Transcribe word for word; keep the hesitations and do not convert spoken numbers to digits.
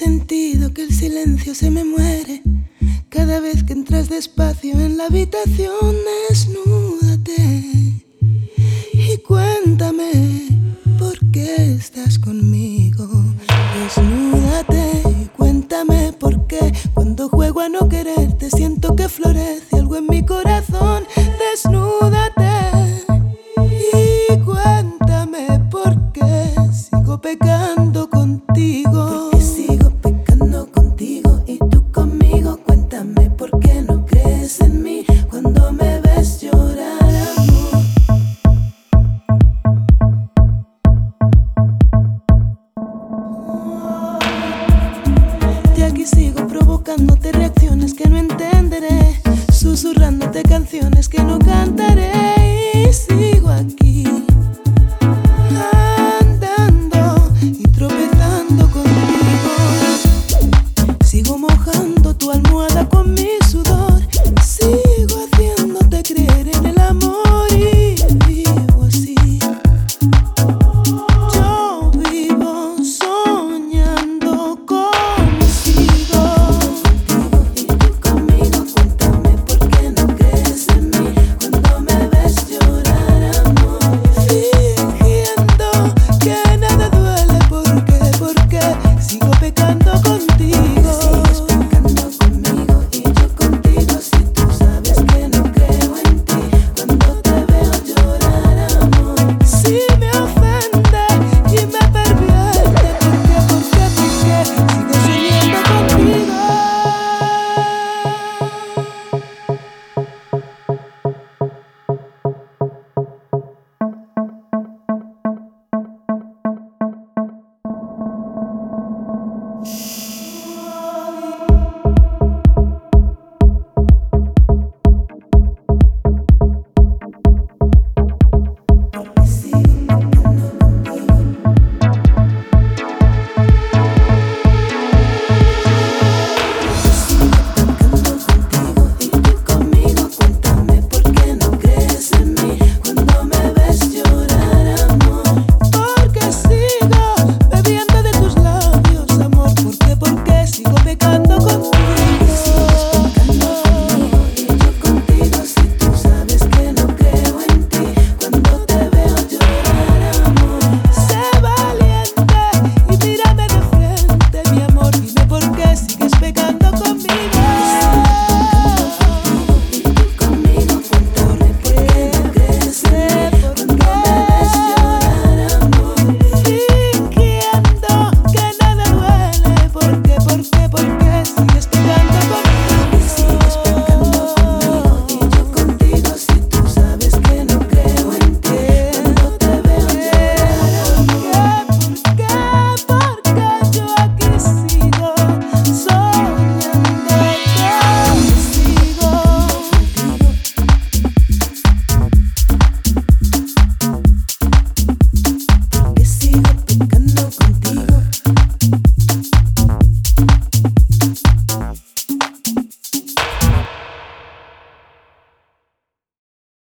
sentido que el silencio se me muere cada vez que entras despacio en la habitación. Desnúdate y cuéntame por qué estás conmigo. Desnúdate y cuéntame por qué cuando juego a no quererte siento que florece algo en mi corazón. Desnúdate y cuéntame por qué sigo pecando contigo. Porque sigo pecando contigo y tú conmigo. Cuéntame por qué no crees en mí cuando me ves llorar, amor. Y aquí sigo provocándote reacciones que no entenderé, susurrándote canciones que no canto.